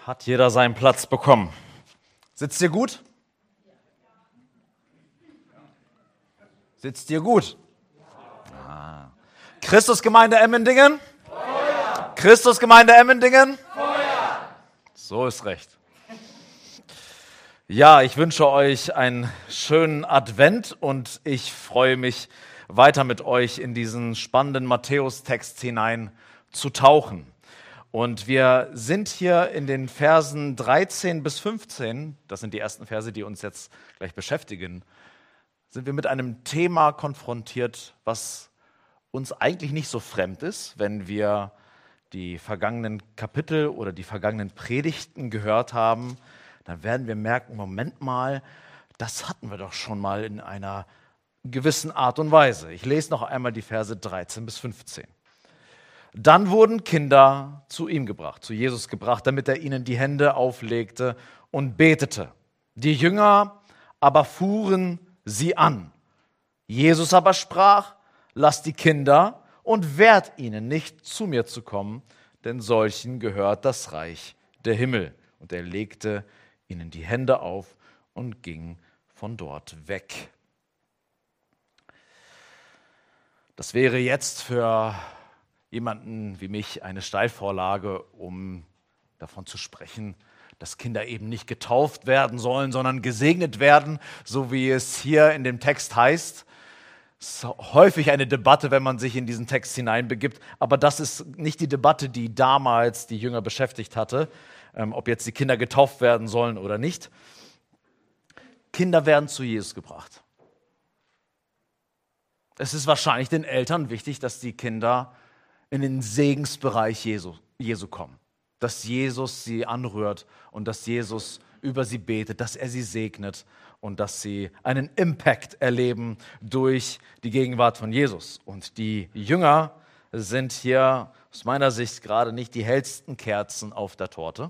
Hat jeder seinen Platz bekommen? Sitzt ihr gut? Sitzt ihr gut? Ah. Christusgemeinde Emmendingen? Feuer! Christusgemeinde Emmendingen? Feuer! So ist recht. Ja, ich wünsche euch einen schönen Advent und ich freue mich, weiter mit euch in diesen spannenden Matthäus-Text hinein zu tauchen. Und wir sind hier in den Versen 13 bis 15, das sind die ersten Verse, die uns jetzt gleich beschäftigen, sind wir mit einem Thema konfrontiert, was uns eigentlich nicht so fremd ist, wenn wir die vergangenen Kapitel oder die vergangenen Predigten gehört haben. Dann werden wir merken, Moment mal, das hatten wir doch schon mal in einer gewissen Art und Weise. Ich lese noch einmal die Verse 13 bis 15. Dann wurden Kinder zu ihm gebracht, zu Jesus gebracht, damit er ihnen die Hände auflegte und betete. Die Jünger aber fuhren sie an. Jesus aber sprach: Lasst die Kinder und wehrt ihnen nicht, zu mir zu kommen, denn solchen gehört das Reich der Himmel. Und er legte ihnen die Hände auf und ging von dort weg. Das wäre jetzt für jemanden wie mich eine Steilvorlage, um davon zu sprechen, dass Kinder eben nicht getauft werden sollen, sondern gesegnet werden, so wie es hier in dem Text heißt. Es ist häufig eine Debatte, wenn man sich in diesen Text hineinbegibt, aber das ist nicht die Debatte, die damals die Jünger beschäftigt hatte, ob jetzt die Kinder getauft werden sollen oder nicht. Kinder werden zu Jesus gebracht. Es ist wahrscheinlich den Eltern wichtig, dass die Kinder in den Segensbereich Jesu kommen. Dass Jesus sie anrührt und dass Jesus über sie betet, dass er sie segnet und dass sie einen Impact erleben durch die Gegenwart von Jesus. Und die Jünger sind hier aus meiner Sicht gerade nicht die hellsten Kerzen auf der Torte.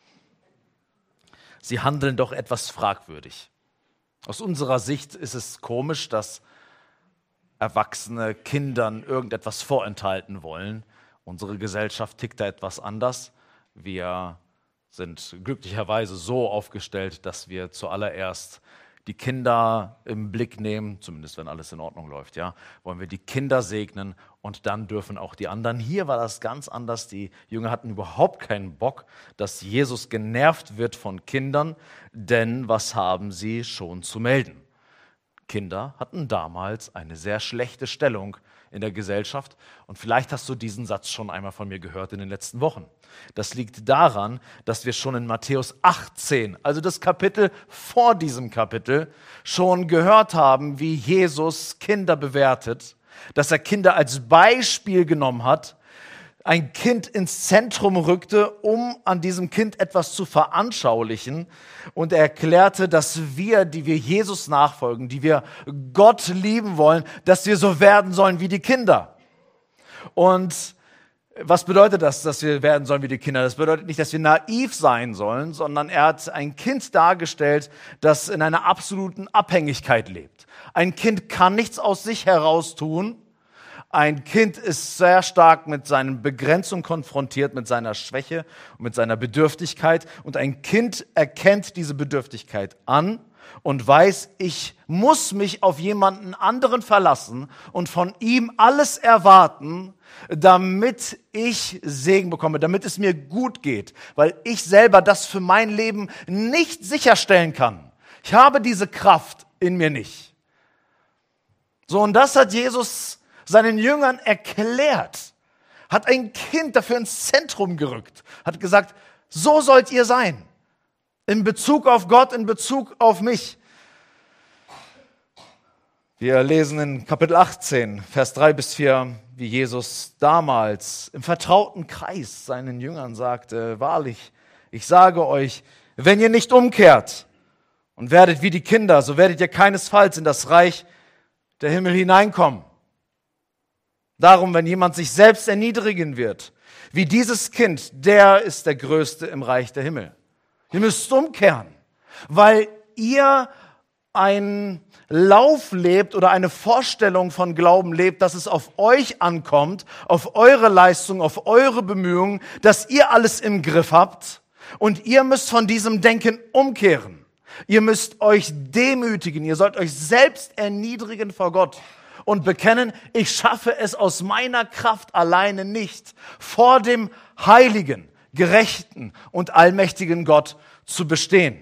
Sie handeln doch etwas fragwürdig. Aus unserer Sicht ist es komisch, dass Erwachsene Kindern irgendetwas vorenthalten wollen. Unsere Gesellschaft tickt da etwas anders. Wir sind glücklicherweise so aufgestellt, dass wir zuallererst die Kinder im Blick nehmen, zumindest wenn alles in Ordnung läuft, ja, wollen wir die Kinder segnen und dann dürfen auch die anderen. Hier war das ganz anders. Die Jünger hatten überhaupt keinen Bock, dass Jesus genervt wird von Kindern, denn was haben sie schon zu melden? Kinder hatten damals eine sehr schlechte Stellung in der Gesellschaft. Und vielleicht hast du diesen Satz schon einmal von mir gehört in den letzten Wochen. Das liegt daran, dass wir schon in Matthäus 18, also das Kapitel vor diesem Kapitel, schon gehört haben, wie Jesus Kinder bewertet, dass er Kinder als Beispiel genommen hat, ein Kind ins Zentrum rückte, um an diesem Kind etwas zu veranschaulichen. Und er erklärte, dass wir, die wir Jesus nachfolgen, die wir Gott lieben wollen, dass wir so werden sollen wie die Kinder. Und was bedeutet das, dass wir werden sollen wie die Kinder? Das bedeutet nicht, dass wir naiv sein sollen, sondern er hat ein Kind dargestellt, das in einer absoluten Abhängigkeit lebt. Ein Kind kann nichts aus sich heraus tun. Ein Kind ist sehr stark mit seinen Begrenzungen konfrontiert, mit seiner Schwäche und mit seiner Bedürftigkeit. Und ein Kind erkennt diese Bedürftigkeit an und weiß, ich muss mich auf jemanden anderen verlassen und von ihm alles erwarten, damit ich Segen bekomme, damit es mir gut geht, weil ich selber das für mein Leben nicht sicherstellen kann. Ich habe diese Kraft in mir nicht. So, und das hat Jesus seinen Jüngern erklärt, hat ein Kind dafür ins Zentrum gerückt, hat gesagt, so sollt ihr sein, in Bezug auf Gott, in Bezug auf mich. Wir lesen in Kapitel 18, Vers 3 bis 4, wie Jesus damals im vertrauten Kreis seinen Jüngern sagte, wahrlich, ich sage euch, wenn ihr nicht umkehrt und werdet wie die Kinder, so werdet ihr keinesfalls in das Reich der Himmel hineinkommen. Darum, wenn jemand sich selbst erniedrigen wird, wie dieses Kind, der ist der Größte im Reich der Himmel. Ihr müsst umkehren, weil ihr einen Lauf lebt oder eine Vorstellung von Glauben lebt, dass es auf euch ankommt, auf eure Leistung, auf eure Bemühungen, dass ihr alles im Griff habt, Und ihr müsst von diesem Denken umkehren. Ihr müsst euch demütigen. Ihr sollt euch selbst erniedrigen vor Gott und bekennen, ich schaffe es aus meiner Kraft alleine nicht, vor dem heiligen, gerechten und allmächtigen Gott zu bestehen.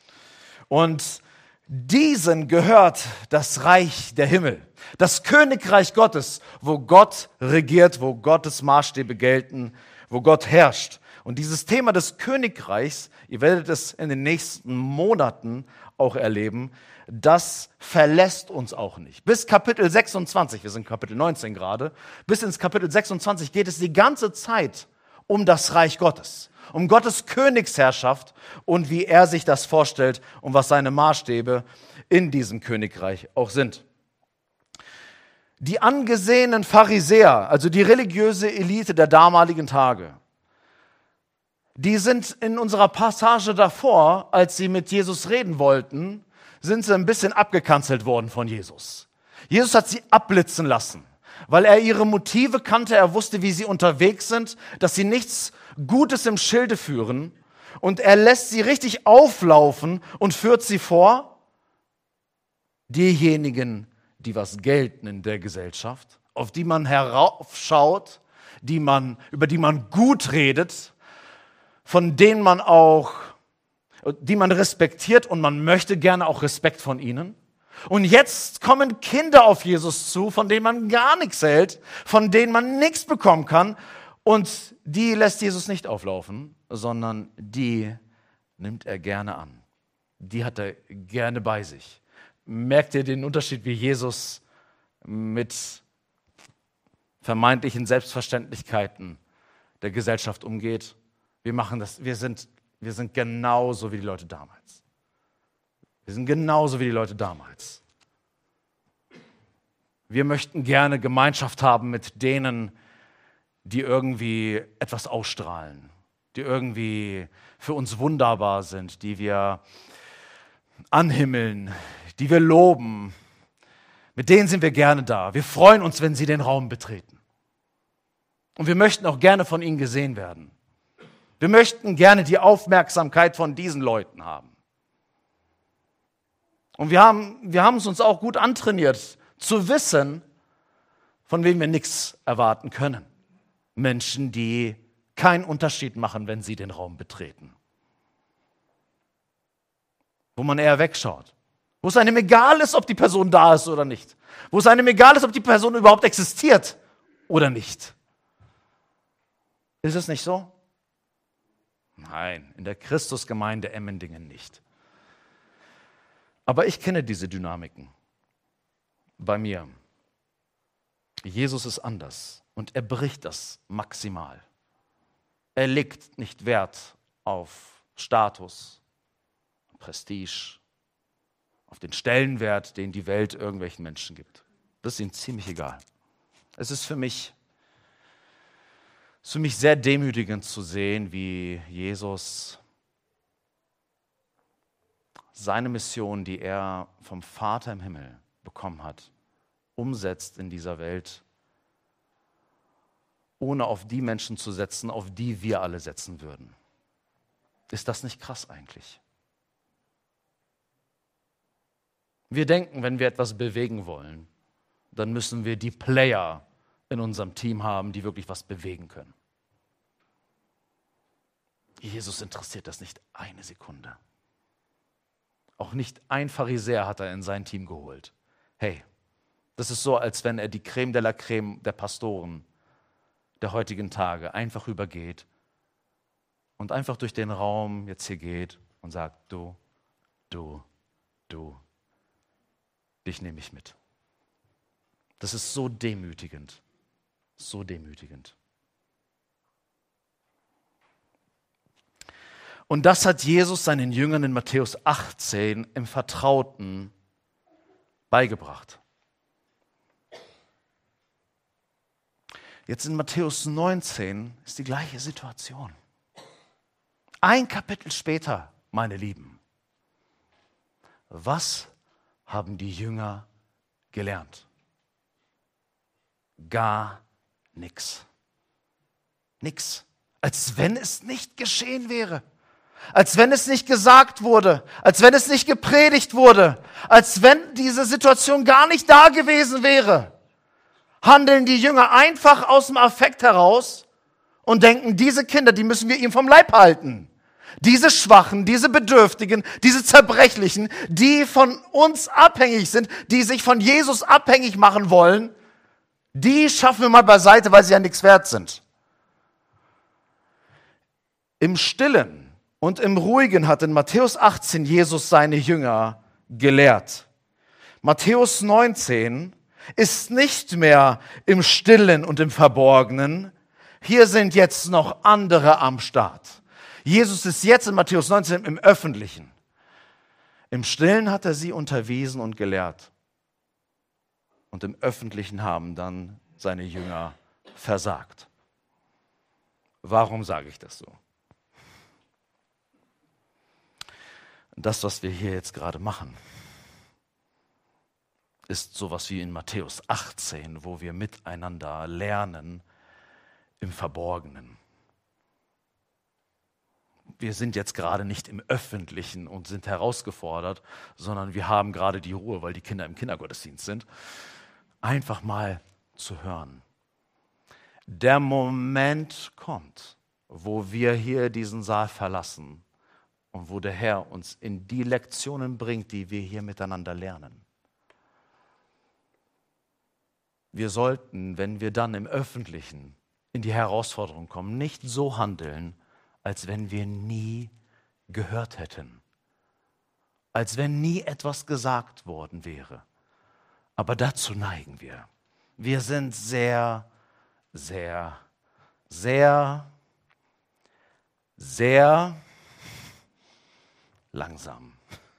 Und diesen gehört das Reich der Himmel, das Königreich Gottes, wo Gott regiert, wo Gottes Maßstäbe gelten, wo Gott herrscht. Und dieses Thema des Königreichs, ihr werdet es in den nächsten Monaten auch erleben, das verlässt uns auch nicht. Bis Kapitel 26, wir sind Kapitel 19 gerade, bis ins Kapitel 26 geht es die ganze Zeit um das Reich Gottes, um Gottes Königsherrschaft und wie er sich das vorstellt und was seine Maßstäbe in diesem Königreich auch sind. Die angesehenen Pharisäer, also die religiöse Elite der damaligen Tage, die sind in unserer Passage davor, als sie mit Jesus reden wollten, sind sie ein bisschen abgekanzelt worden von Jesus. Jesus hat sie abblitzen lassen, weil er ihre Motive kannte, er wusste, wie sie unterwegs sind, dass sie nichts Gutes im Schilde führen. Und er lässt sie richtig auflaufen und führt sie vor, diejenigen, die was gelten in der Gesellschaft, auf die man heraufschaut, über die man gut redet, von denen die man respektiert und man möchte gerne auch Respekt von ihnen. Und jetzt kommen Kinder auf Jesus zu, von denen man gar nichts hält, von denen man nichts bekommen kann. Und die lässt Jesus nicht auflaufen, sondern die nimmt er gerne an. Die hat er gerne bei sich. Merkt ihr den Unterschied, wie Jesus mit vermeintlichen Selbstverständlichkeiten der Gesellschaft umgeht? Wir machen das, wir sind genauso wie die Leute damals. Wir sind genauso wie die Leute damals. Wir möchten gerne Gemeinschaft haben mit denen, die irgendwie etwas ausstrahlen, die irgendwie für uns wunderbar sind, die wir anhimmeln, die wir loben. Mit denen sind wir gerne da. Wir freuen uns, wenn sie den Raum betreten. Und wir möchten auch gerne von ihnen gesehen werden. Wir möchten gerne die Aufmerksamkeit von diesen Leuten haben. Und wir haben es uns auch gut antrainiert, zu wissen, von wem wir nichts erwarten können. Menschen, die keinen Unterschied machen, wenn sie den Raum betreten. Wo man eher wegschaut. Wo es einem egal ist, ob die Person da ist oder nicht. Wo es einem egal ist, ob die Person überhaupt existiert oder nicht. Ist es nicht so? Nein, in der Christusgemeinde Emmendingen nicht. Aber ich kenne diese Dynamiken bei mir. Jesus ist anders und er bricht das maximal. Er legt nicht Wert auf Status, Prestige, auf den Stellenwert, den die Welt irgendwelchen Menschen gibt. Das ist ihm ziemlich egal. Es ist für mich sehr demütigend zu sehen, wie Jesus seine Mission, die er vom Vater im Himmel bekommen hat, umsetzt in dieser Welt, ohne auf die Menschen zu setzen, auf die wir alle setzen würden. Ist das nicht krass eigentlich? Wir denken, wenn wir etwas bewegen wollen, dann müssen wir die Player in unserem Team haben, die wirklich was bewegen können. Jesus interessiert das nicht eine Sekunde. Auch nicht ein Pharisäer hat er in sein Team geholt. Hey, das ist so, als wenn er die Creme de la Creme der Pastoren der heutigen Tage einfach übergeht und einfach durch den Raum jetzt hier geht und sagt, du, dich nehme ich mit. Das ist so demütigend, so demütigend. Und das hat Jesus seinen Jüngern in Matthäus 18 im Vertrauten beigebracht. Jetzt in Matthäus 19 ist die gleiche Situation. Ein Kapitel später, meine Lieben. Was haben die Jünger gelernt? Gar nichts. Nix. Als wenn es nicht geschehen wäre. als wenn es nicht gesagt wurde, als wenn es nicht gepredigt wurde, als wenn diese Situation gar nicht da gewesen wäre, handeln die Jünger einfach aus dem Affekt heraus und denken, diese Kinder, die müssen wir ihm vom Leib halten. Diese Schwachen, diese Bedürftigen, diese Zerbrechlichen, die von uns abhängig sind, die sich von Jesus abhängig machen wollen, die schaffen wir mal beiseite, weil sie ja nichts wert sind. Im Stillen und im Ruhigen hat in Matthäus 18 Jesus seine Jünger gelehrt. Matthäus 19 ist nicht mehr im Stillen und im Verborgenen. Hier sind jetzt noch andere am Start. Jesus ist jetzt in Matthäus 19 im Öffentlichen. Im Stillen hat er sie unterwiesen und gelehrt. Und im Öffentlichen haben dann seine Jünger versagt. Warum sage ich das so? Das, was wir hier jetzt gerade machen, ist sowas wie in Matthäus 18, wo wir miteinander lernen im Verborgenen. Wir sind jetzt gerade nicht im Öffentlichen und sind herausgefordert, sondern wir haben gerade die Ruhe, weil die Kinder im Kindergottesdienst sind, einfach mal zu hören. Der Moment kommt, wo wir hier diesen Saal verlassen und wo der Herr uns in die Lektionen bringt, die wir hier miteinander lernen. Wir sollten, wenn wir dann im Öffentlichen in die Herausforderung kommen, nicht so handeln, als wenn wir nie gehört hätten, als wenn nie etwas gesagt worden wäre. Aber dazu neigen wir. Wir sind sehr, sehr, sehr, sehr langsam.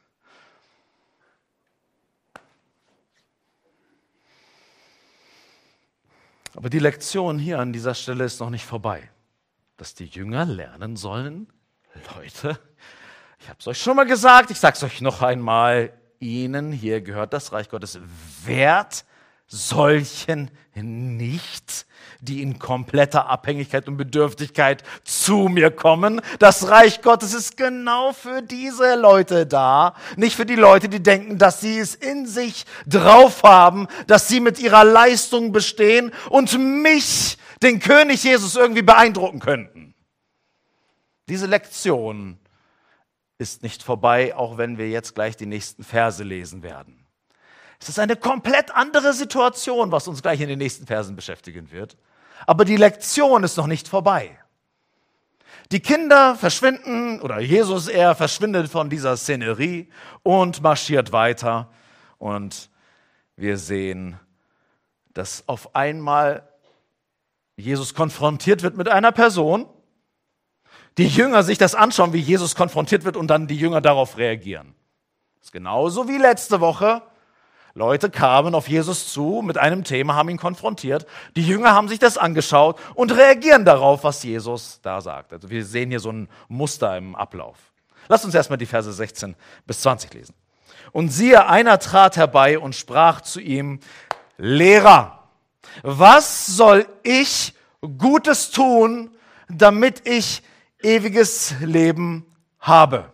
Aber die Lektion hier an dieser Stelle ist noch nicht vorbei. Dass die Jünger lernen sollen, Leute, ich habe es euch schon mal gesagt, ich sage es euch noch einmal, ihnen hier gehört das Reich Gottes. Wehrt solchen nicht, die in kompletter Abhängigkeit und Bedürftigkeit zu mir kommen. Das Reich Gottes ist genau für diese Leute da, nicht für die Leute, die denken, dass sie es in sich drauf haben, dass sie mit ihrer Leistung bestehen und mich, den König Jesus, irgendwie beeindrucken könnten. Diese Lektion ist nicht vorbei, auch wenn wir jetzt gleich die nächsten Verse lesen werden. Es ist eine komplett andere Situation, was uns gleich in den nächsten Versen beschäftigen wird. Aber die Lektion ist noch nicht vorbei. Die Kinder verschwinden, oder Jesus verschwindet von dieser Szenerie und marschiert weiter. Und wir sehen, dass auf einmal Jesus konfrontiert wird mit einer Person. Die Jünger sich das anschauen, wie Jesus konfrontiert wird und dann die Jünger darauf reagieren. Das ist genauso wie letzte Woche. Leute kamen auf Jesus zu mit einem Thema, haben ihn konfrontiert. Die Jünger haben sich das angeschaut und reagieren darauf, was Jesus da sagt. Also wir sehen hier so ein Muster im Ablauf. Lasst uns erstmal die Verse 16 bis 20 lesen. Und siehe, einer trat herbei und sprach zu ihm: Lehrer, was soll ich Gutes tun, damit ich ewiges Leben habe?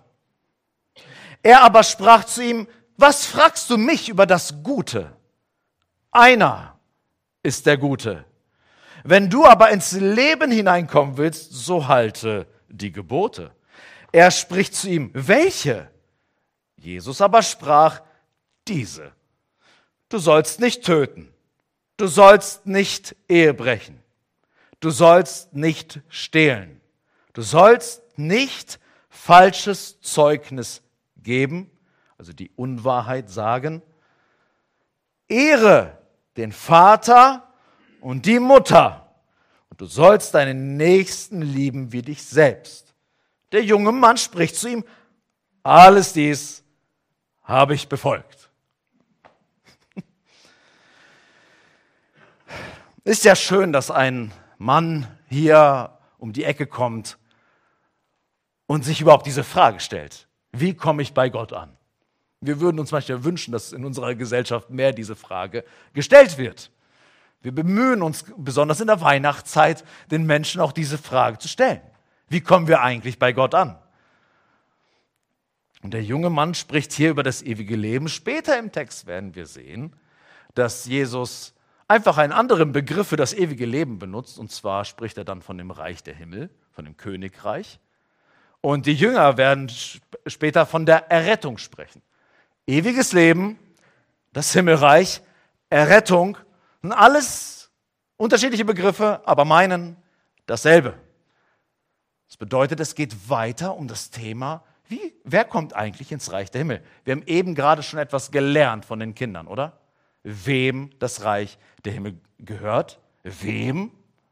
Er aber sprach zu ihm: Was fragst du mich über das Gute? Einer ist der Gute. Wenn du aber ins Leben hineinkommen willst, so halte die Gebote. Er spricht zu ihm: Welche? Jesus aber sprach: Diese. Du sollst nicht töten. Du sollst nicht Ehe brechen. Du sollst nicht stehlen. Du sollst nicht falsches Zeugnis geben, also die Unwahrheit sagen. Ehre den Vater und die Mutter. Und du sollst deinen Nächsten lieben wie dich selbst. Der junge Mann spricht zu ihm: Alles dies habe ich befolgt. Ist ja schön, dass ein Mann hier um die Ecke kommt und sich überhaupt diese Frage stellt: Wie komme ich bei Gott an? Wir würden uns manchmal wünschen, dass in unserer Gesellschaft mehr diese Frage gestellt wird. Wir bemühen uns, besonders in der Weihnachtszeit, den Menschen auch diese Frage zu stellen. Wie kommen wir eigentlich bei Gott an? Und der junge Mann spricht hier über das ewige Leben. Später im Text werden wir sehen, dass Jesus einfach einen anderen Begriff für das ewige Leben benutzt. Und zwar spricht er dann von dem Reich der Himmel, von dem Königreich. Und die Jünger werden später von der Errettung sprechen. Ewiges Leben, das Himmelreich, Errettung, sind alles unterschiedliche Begriffe, aber meinen dasselbe. Das bedeutet, es geht weiter um das Thema, wer kommt eigentlich ins Reich der Himmel? Wir haben eben gerade schon etwas gelernt von den Kindern, oder? Wem das Reich der Himmel gehört? Wem?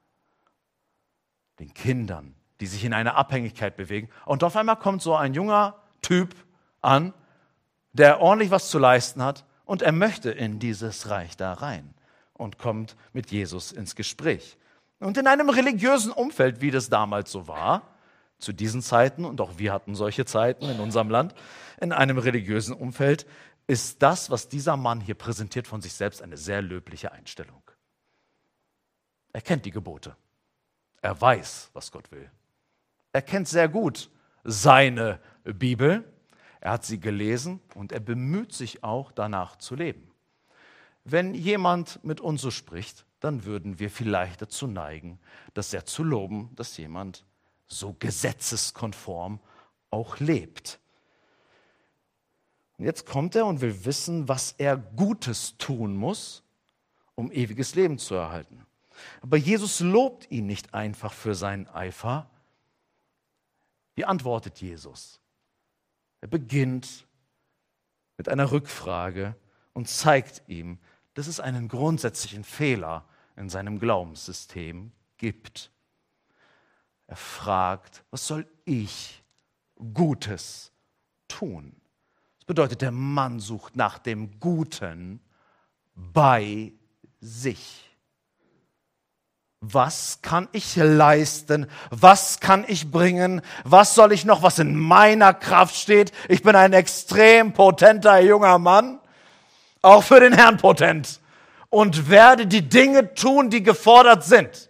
Den Kindern, die sich in eine Abhängigkeit bewegen. Und auf einmal kommt so ein junger Typ an, der ordentlich was zu leisten hat und er möchte in dieses Reich da rein und kommt mit Jesus ins Gespräch. Und in einem religiösen Umfeld, wie das damals so war, zu diesen Zeiten, und auch wir hatten solche Zeiten in unserem Land, in einem religiösen Umfeld, ist das, was dieser Mann hier präsentiert, von sich selbst eine sehr löbliche Einstellung. Er kennt die Gebote. Er weiß, was Gott will. Er kennt sehr gut seine Bibel. Er hat sie gelesen und er bemüht sich auch, danach zu leben. Wenn jemand mit uns so spricht, dann würden wir vielleicht dazu neigen, das sehr zu loben, dass jemand so gesetzeskonform auch lebt. Und jetzt kommt er und will wissen, was er Gutes tun muss, um ewiges Leben zu erhalten. Aber Jesus lobt ihn nicht einfach für seinen Eifer. Wie antwortet Jesus? Er beginnt mit einer Rückfrage und zeigt ihm, dass es einen grundsätzlichen Fehler in seinem Glaubenssystem gibt. Er fragt, was soll ich Gutes tun? Das bedeutet, der Mann sucht nach dem Guten bei sich. Was kann ich leisten? Was kann ich bringen? Was soll ich noch, was in meiner Kraft steht? Ich bin ein extrem potenter junger Mann, auch für den Herrn potent, und werde die Dinge tun, die gefordert sind.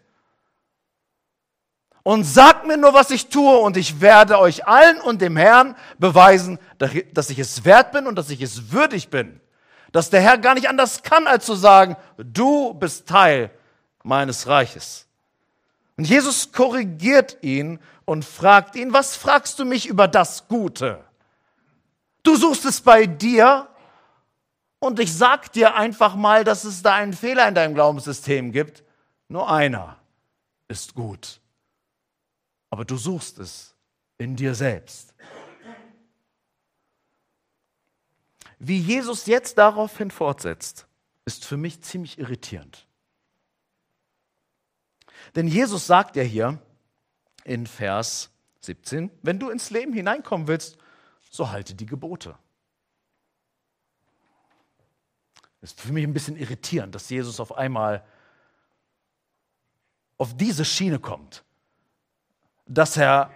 Und sagt mir nur, was ich tue, und ich werde euch allen und dem Herrn beweisen, dass ich es wert bin und dass ich es würdig bin. Dass der Herr gar nicht anders kann, als zu sagen, du bist Teil meines Reiches. Und Jesus korrigiert ihn und fragt ihn, was fragst du mich über das Gute? Du suchst es bei dir und ich sag dir einfach mal, dass es da einen Fehler in deinem Glaubenssystem gibt. Nur einer ist gut. Aber du suchst es in dir selbst. Wie Jesus jetzt daraufhin fortsetzt, ist für mich ziemlich irritierend. Denn Jesus sagt ja hier in Vers 17, wenn du ins Leben hineinkommen willst, so halte die Gebote. Das ist für mich ein bisschen irritierend, dass Jesus auf einmal auf diese Schiene kommt. Dass er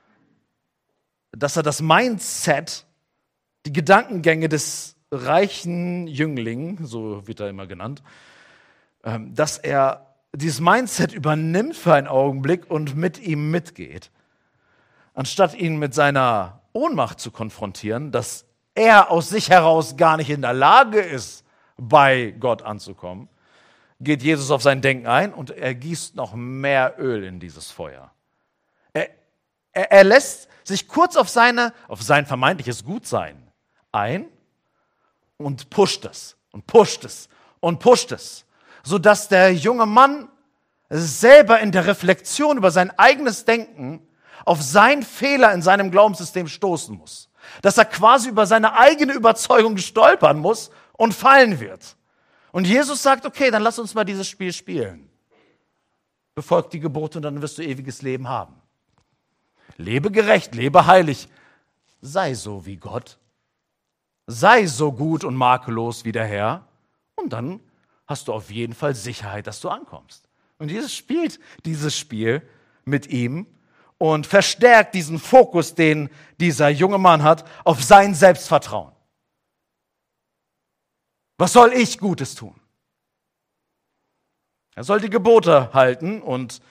das Mindset, die Gedankengänge des reichen Jüngling, so wird er immer genannt, dass er dieses Mindset übernimmt für einen Augenblick und mit ihm mitgeht. Anstatt ihn mit seiner Ohnmacht zu konfrontieren, dass er aus sich heraus gar nicht in der Lage ist, bei Gott anzukommen, geht Jesus auf sein Denken ein und er gießt noch mehr Öl in dieses Feuer. Er lässt sich kurz auf sein vermeintliches Gutsein ein und pusht es und pusht es und pusht es, sodass der junge Mann selber in der Reflexion über sein eigenes Denken auf seinen Fehler in seinem Glaubenssystem stoßen muss. Dass er quasi über seine eigene Überzeugung stolpern muss und fallen wird. Und Jesus sagt, okay, dann lass uns mal dieses Spiel spielen. Befolg die Gebote und dann wirst du ewiges Leben haben. Lebe gerecht, lebe heilig, sei so wie Gott, sei so gut und makellos wie der Herr und dann hast du auf jeden Fall Sicherheit, dass du ankommst. Und Jesus spielt dieses Spiel mit ihm und verstärkt diesen Fokus, den dieser junge Mann hat, auf sein Selbstvertrauen. Was soll ich Gutes tun? Er soll die Gebote halten und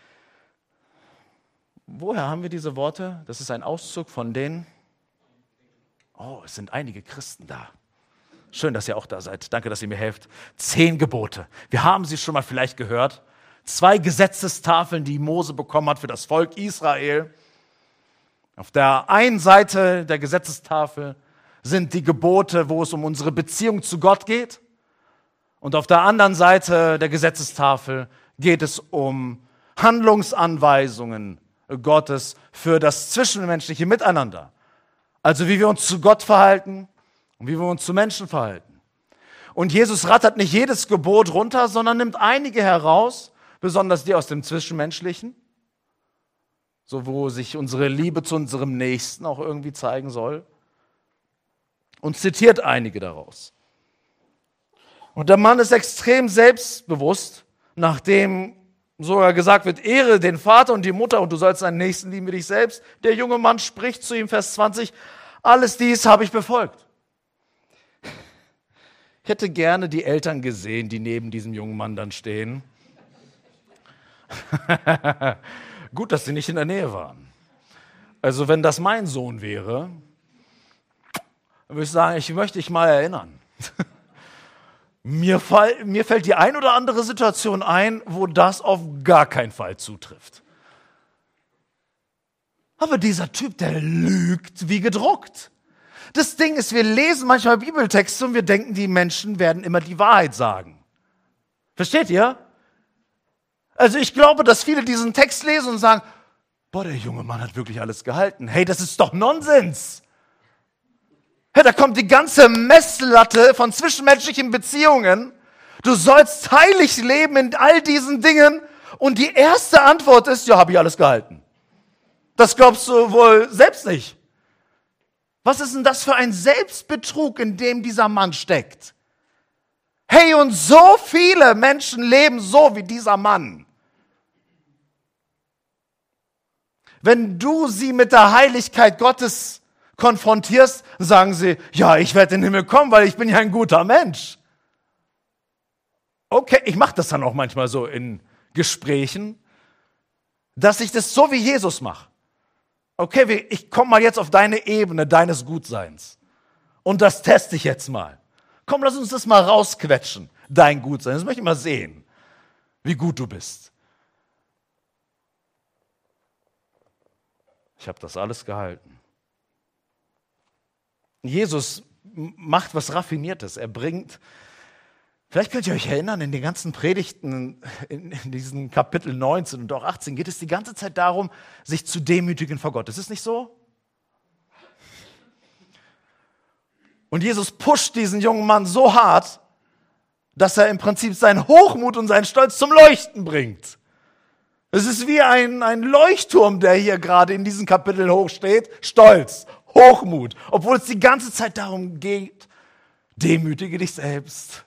woher haben wir diese Worte? Das ist ein Auszug von den Oh, es sind einige Christen da. Schön, dass ihr auch da seid. Danke, dass ihr mir helft. 10 Gebote. Wir haben sie schon mal vielleicht gehört. 2 Gesetzestafeln, die Mose bekommen hat für das Volk Israel. Auf der einen Seite der Gesetzestafel sind die Gebote, wo es um unsere Beziehung zu Gott geht. Und auf der anderen Seite der Gesetzestafel geht es um Handlungsanweisungen Gottes für das zwischenmenschliche Miteinander. Also wie wir uns zu Gott verhalten und wie wir uns zu Menschen verhalten. Und Jesus rattert nicht jedes Gebot runter, sondern nimmt einige heraus, besonders die aus dem Zwischenmenschlichen, so wo sich unsere Liebe zu unserem Nächsten auch irgendwie zeigen soll, und zitiert einige daraus. Und der Mann ist extrem selbstbewusst, nachdem sogar gesagt wird, ehre den Vater und die Mutter und du sollst deinen Nächsten lieben wie dich selbst. Der junge Mann spricht zu ihm, Vers 20, alles dies habe ich befolgt. Ich hätte gerne die Eltern gesehen, die neben diesem jungen Mann dann stehen. Gut, dass sie nicht in der Nähe waren. Also wenn das mein Sohn wäre, dann würde ich sagen, ich möchte dich mal erinnern. Mir fällt die ein oder andere Situation ein, wo das auf gar keinen Fall zutrifft. Aber dieser Typ, der lügt wie gedruckt. Das Ding ist, wir lesen manchmal Bibeltexte und wir denken, die Menschen werden immer die Wahrheit sagen. Versteht ihr? Also ich glaube, dass viele diesen Text lesen und sagen, boah, der junge Mann hat wirklich alles gehalten. Hey, das ist doch Nonsens. Hey, da kommt die ganze Messlatte von zwischenmenschlichen Beziehungen. Du sollst heilig leben in all diesen Dingen. Und die erste Antwort ist, ja, habe ich alles gehalten. Das glaubst du wohl selbst nicht. Was ist denn das für ein Selbstbetrug, in dem dieser Mann steckt? Hey, und so viele Menschen leben so wie dieser Mann. Wenn du sie mit der Heiligkeit Gottes konfrontierst, sagen sie, ja, ich werde in den Himmel kommen, weil ich bin ja ein guter Mensch. Okay, ich mache das dann auch manchmal so in Gesprächen, dass ich das so wie Jesus mache. Okay, ich komme mal jetzt auf deine Ebene deines Gutseins. Und das teste ich jetzt mal. Komm, lass uns das mal rausquetschen, dein Gutsein. Das möchte ich mal sehen, wie gut du bist. Ich habe das alles gehalten. Jesus macht was Raffiniertes. Er bringt, vielleicht könnt ihr euch erinnern, in den ganzen Predigten, in diesen Kapitel 19 und auch 18 geht es die ganze Zeit darum, sich zu demütigen vor Gott. Ist es nicht so? Und Jesus pusht diesen jungen Mann so hart, dass er im Prinzip seinen Hochmut und seinen Stolz zum Leuchten bringt. Es ist wie ein Leuchtturm, der hier gerade in diesem Kapitel hochsteht. Stolz, Hochmut, obwohl es die ganze Zeit darum geht, demütige dich selbst.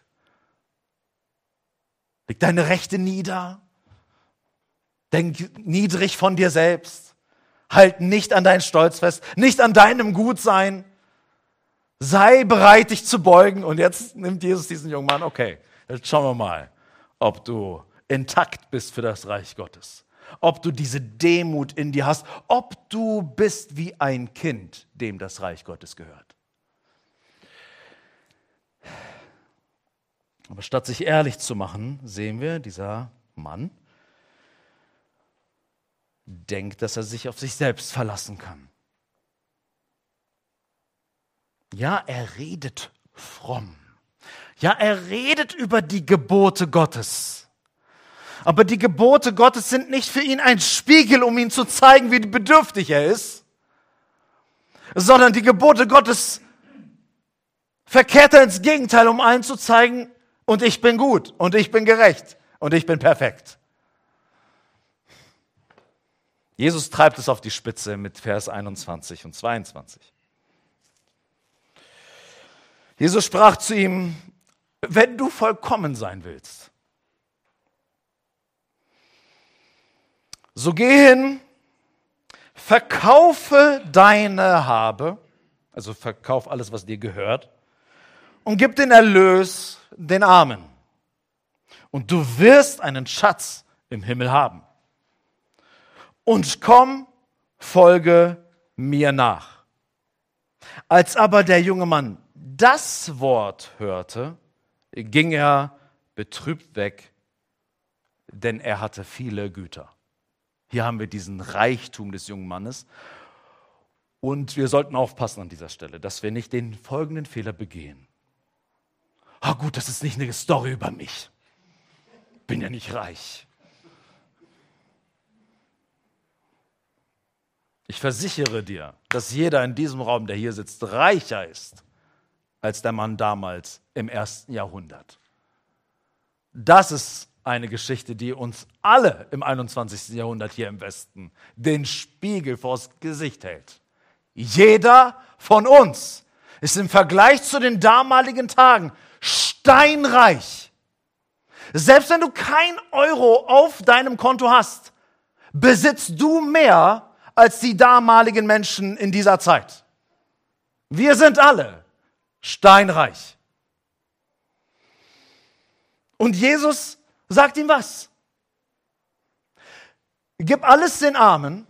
Leg deine Rechte nieder. Denk niedrig von dir selbst. Halt nicht an deinen Stolz fest, nicht an deinem Gutsein. Sei bereit, dich zu beugen. Und jetzt nimmt Jesus diesen jungen Mann, okay, jetzt schauen wir mal, ob du intakt bist für das Reich Gottes. Ob du diese Demut in dir hast, ob du bist wie ein Kind, dem das Reich Gottes gehört. Aber statt sich ehrlich zu machen, sehen wir, dieser Mann denkt, dass er sich auf sich selbst verlassen kann. Ja, er redet fromm. Ja, er redet über die Gebote Gottes. Aber die Gebote Gottes sind nicht für ihn ein Spiegel, um ihm zu zeigen, wie bedürftig er ist, sondern die Gebote Gottes verkehrt er ins Gegenteil, um allen zu zeigen, und ich bin gut, und ich bin gerecht, und ich bin perfekt. Jesus treibt es auf die Spitze mit Vers 21 und 22. Jesus sprach zu ihm, wenn du vollkommen sein willst, so geh hin, verkaufe deine Habe, also verkauf alles, was dir gehört, und gib den Erlös den Armen. Und du wirst einen Schatz im Himmel haben. Und komm, folge mir nach. Als aber der junge Mann das Wort hörte, ging er betrübt weg, denn er hatte viele Güter. Hier haben wir diesen Reichtum des jungen Mannes. Und wir sollten aufpassen an dieser Stelle, dass wir nicht den folgenden Fehler begehen. Gut, das ist nicht eine Story über mich. Bin ja nicht reich. Ich versichere dir, dass jeder in diesem Raum, der hier sitzt, reicher ist als der Mann damals im 1. Jahrhundert. Das ist eine Geschichte, die uns alle im 21. Jahrhundert hier im Westen den Spiegel vors Gesicht hält. Jeder von uns ist im Vergleich zu den damaligen Tagen steinreich. Selbst wenn du kein Euro auf deinem Konto hast, besitzt du mehr als die damaligen Menschen in dieser Zeit. Wir sind alle steinreich. Und Jesus sagt ihm was? Gib alles den Armen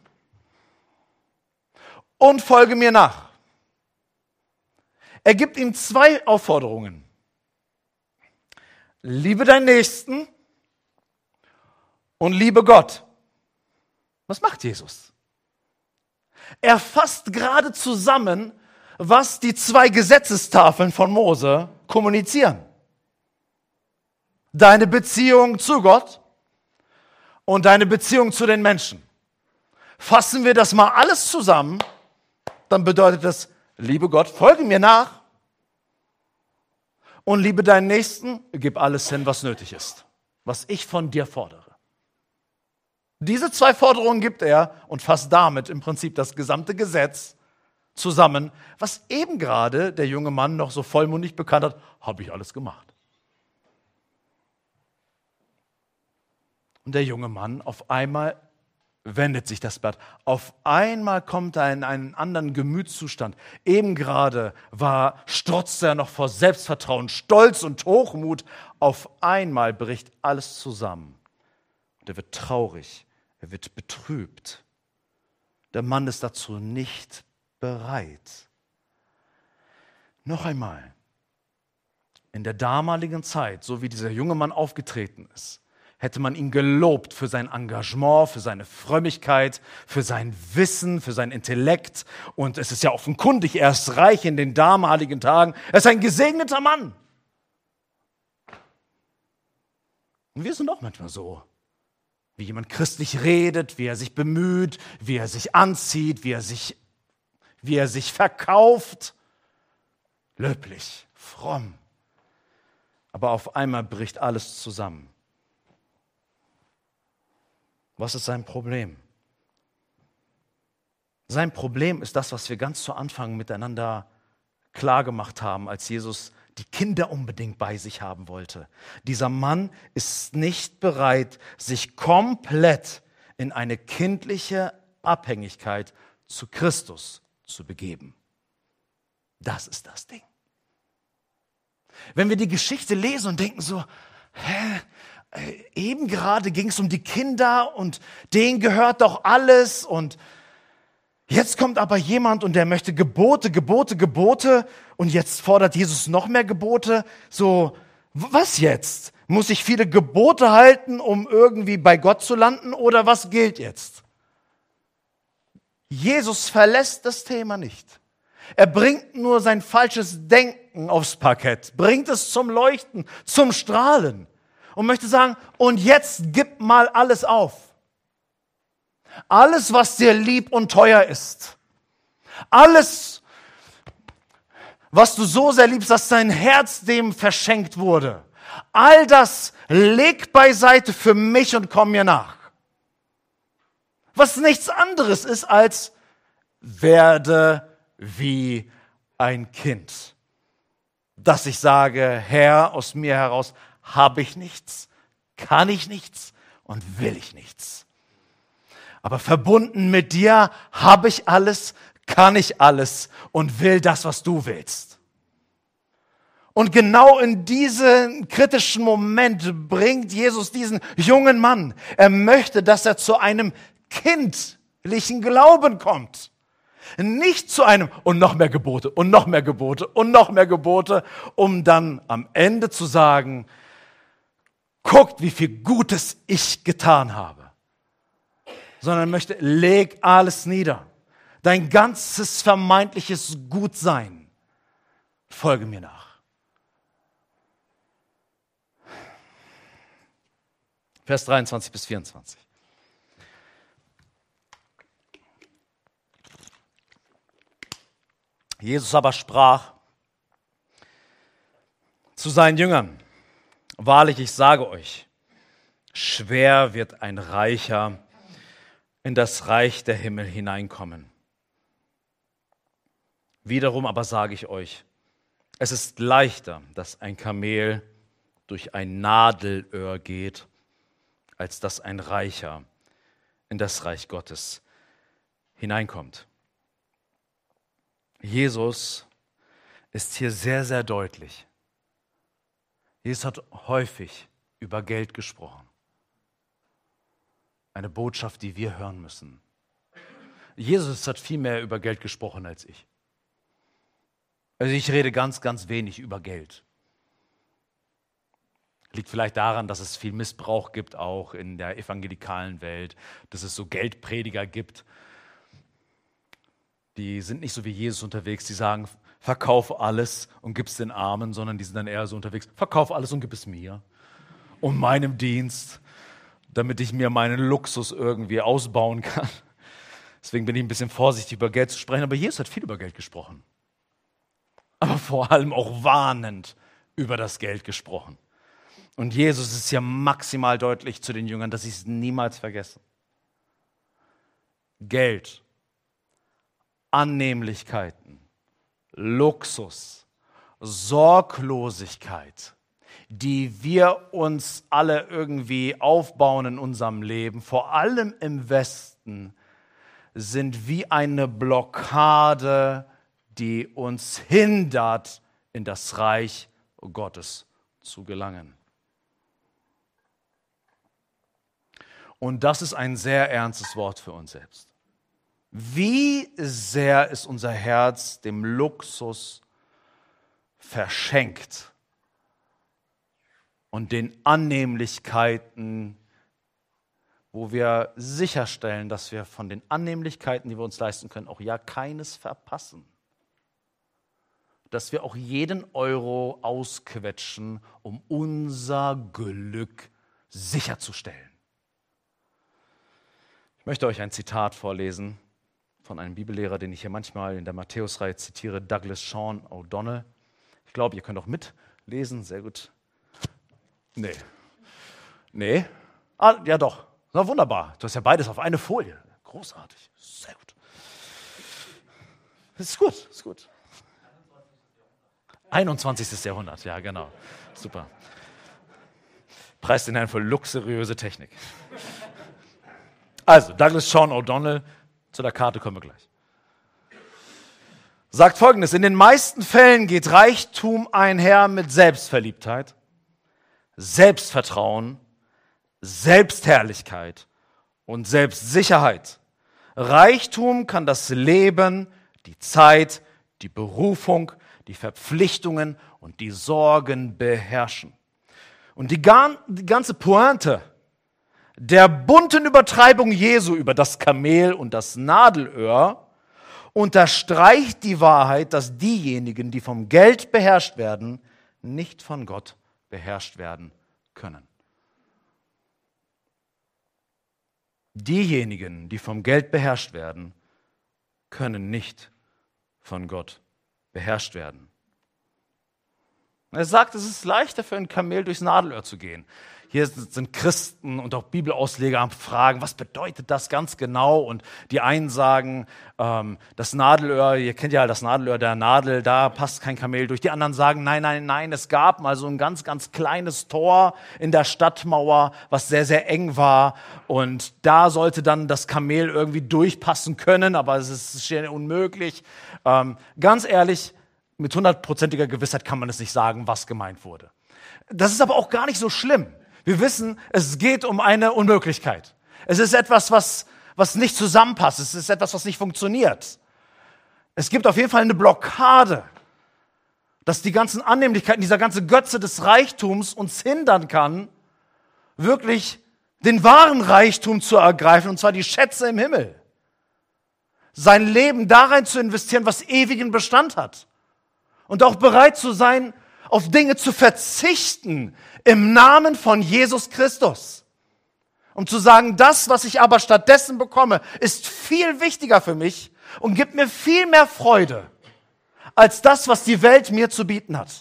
und folge mir nach. Er gibt ihm 2 Aufforderungen. Liebe deinen Nächsten und liebe Gott. Was macht Jesus? Er fasst gerade zusammen, was die 2 Gesetzestafeln von Mose kommunizieren. Deine Beziehung zu Gott und deine Beziehung zu den Menschen. Fassen wir das mal alles zusammen, dann bedeutet das, liebe Gott, folge mir nach und liebe deinen Nächsten, gib alles hin, was nötig ist, was ich von dir fordere. Diese 2 Forderungen gibt er und fasst damit im Prinzip das gesamte Gesetz zusammen, was eben gerade der junge Mann noch so vollmundig bekannt hat, habe ich alles gemacht. Und der junge Mann, auf einmal wendet sich das Blatt. Auf einmal kommt er in einen anderen Gemütszustand. Eben gerade strotzte er noch vor Selbstvertrauen, Stolz und Hochmut. Auf einmal bricht alles zusammen. Und er wird traurig, er wird betrübt. Der Mann ist dazu nicht bereit. Noch einmal, in der damaligen Zeit, so wie dieser junge Mann aufgetreten ist, hätte man ihn gelobt für sein Engagement, für seine Frömmigkeit, für sein Wissen, für sein Intellekt. Und es ist ja offenkundig, er ist reich in den damaligen Tagen. Er ist ein gesegneter Mann. Und wir sind auch manchmal so, wie jemand christlich redet, wie er sich bemüht, wie er sich anzieht, wie er sich verkauft. Löblich, fromm. Aber auf einmal bricht alles zusammen. Was ist sein Problem? Sein Problem ist das, was wir ganz zu Anfang miteinander klargemacht haben, als Jesus die Kinder unbedingt bei sich haben wollte. Dieser Mann ist nicht bereit, sich komplett in eine kindliche Abhängigkeit zu Christus zu begeben. Das ist das Ding. Wenn wir die Geschichte lesen und denken so, eben gerade ging es um die Kinder und denen gehört doch alles und jetzt kommt aber jemand und der möchte Gebote und jetzt fordert Jesus noch mehr Gebote. So, was jetzt? Muss ich viele Gebote halten, um irgendwie bei Gott zu landen oder was gilt jetzt? Jesus verlässt das Thema nicht. Er bringt nur sein falsches Denken aufs Parkett, bringt es zum Leuchten, zum Strahlen. Und möchte sagen, und jetzt gib mal alles auf. Alles, was dir lieb und teuer ist. Alles, was du so sehr liebst, dass dein Herz dem verschenkt wurde. All das leg beiseite für mich und komm mir nach. Was nichts anderes ist als werde wie ein Kind. Dass ich sage, Herr, aus mir heraus habe ich nichts, kann ich nichts und will ich nichts. Aber verbunden mit dir habe ich alles, kann ich alles und will das, was du willst. Und genau in diesen kritischen Moment bringt Jesus diesen jungen Mann. Er möchte, dass er zu einem kindlichen Glauben kommt. Nicht zu einem und noch mehr Gebote und noch mehr Gebote und noch mehr Gebote, um dann am Ende zu sagen, guckt, wie viel Gutes ich getan habe. Sondern möchte, leg alles nieder. Dein ganzes vermeintliches Gutsein. Folge mir nach. Vers 23 bis 24. Jesus aber sprach zu seinen Jüngern: Wahrlich, ich sage euch, schwer wird ein Reicher in das Reich der Himmel hineinkommen. Wiederum aber sage ich euch, es ist leichter, dass ein Kamel durch ein Nadelöhr geht, als dass ein Reicher in das Reich Gottes hineinkommt. Jesus ist hier sehr, sehr deutlich. Jesus hat häufig über Geld gesprochen. Eine Botschaft, die wir hören müssen. Jesus hat viel mehr über Geld gesprochen als ich. Also ich rede ganz, ganz wenig über Geld. Liegt vielleicht daran, dass es viel Missbrauch gibt, auch in der evangelikalen Welt, dass es so Geldprediger gibt. Die sind nicht so wie Jesus unterwegs, die sagen, verkauf alles und gib es den Armen, sondern die sind dann eher so unterwegs, verkauf alles und gib es mir und meinem Dienst, damit ich mir meinen Luxus irgendwie ausbauen kann. Deswegen bin ich ein bisschen vorsichtig, über Geld zu sprechen, aber Jesus hat viel über Geld gesprochen. Aber vor allem auch warnend über das Geld gesprochen. Und Jesus ist ja maximal deutlich zu den Jüngern, dass sie es niemals vergessen. Geld, Annehmlichkeiten, Luxus, Sorglosigkeit, die wir uns alle irgendwie aufbauen in unserem Leben, vor allem im Westen, sind wie eine Blockade, die uns hindert, in das Reich Gottes zu gelangen. Und das ist ein sehr ernstes Wort für uns selbst. Wie sehr ist unser Herz dem Luxus verschenkt und den Annehmlichkeiten, wo wir sicherstellen, dass wir von den Annehmlichkeiten, die wir uns leisten können, auch ja keines verpassen. Dass wir auch jeden Euro ausquetschen, um unser Glück sicherzustellen. Ich möchte euch ein Zitat vorlesen von einem Bibellehrer, den ich hier manchmal in der Matthäusreihe zitiere, Douglas Sean O'Donnell. Ich glaube, ihr könnt auch mitlesen, sehr gut. Nee. Ah, ja doch, na wunderbar. Du hast ja beides auf eine Folie. Großartig, sehr gut. Das ist gut. 21. Jahrhundert, ja genau. Super. Preis den Herrn für luxuriöse Technik. Also, Douglas Sean O'Donnell, zu der Karte kommen wir gleich. Sagt Folgendes: In den meisten Fällen geht Reichtum einher mit Selbstverliebtheit, Selbstvertrauen, Selbstherrlichkeit und Selbstsicherheit. Reichtum kann das Leben, die Zeit, die Berufung, die Verpflichtungen und die Sorgen beherrschen. Und die ganze Pointe der bunten Übertreibung Jesu über das Kamel und das Nadelöhr unterstreicht die Wahrheit, dass diejenigen, die vom Geld beherrscht werden, nicht von Gott beherrscht werden können. Diejenigen, die vom Geld beherrscht werden, können nicht von Gott beherrscht werden. Er sagt, es ist leichter für ein Kamel durchs Nadelöhr zu gehen. Hier sind Christen und auch Bibelausleger am Fragen, was bedeutet das ganz genau? Und die einen sagen, das Nadelöhr, ihr kennt ja das Nadelöhr der Nadel, da passt kein Kamel durch. Die anderen sagen, nein, es gab mal so ein ganz, ganz kleines Tor in der Stadtmauer, was sehr, sehr eng war. Und da sollte dann das Kamel irgendwie durchpassen können, aber es ist schier unmöglich. Ganz ehrlich, mit 100%iger Gewissheit kann man es nicht sagen, was gemeint wurde. Das ist aber auch gar nicht so schlimm. Wir wissen, es geht um eine Unmöglichkeit. Es ist etwas, was nicht zusammenpasst. Es ist etwas, was nicht funktioniert. Es gibt auf jeden Fall eine Blockade, dass die ganzen Annehmlichkeiten, dieser ganze Götze des Reichtums uns hindern kann, wirklich den wahren Reichtum zu ergreifen, und zwar die Schätze im Himmel. Sein Leben da rein zu investieren, was ewigen Bestand hat. Und auch bereit zu sein, auf Dinge zu verzichten im Namen von Jesus Christus. Um zu sagen, das, was ich aber stattdessen bekomme, ist viel wichtiger für mich und gibt mir viel mehr Freude als das, was die Welt mir zu bieten hat.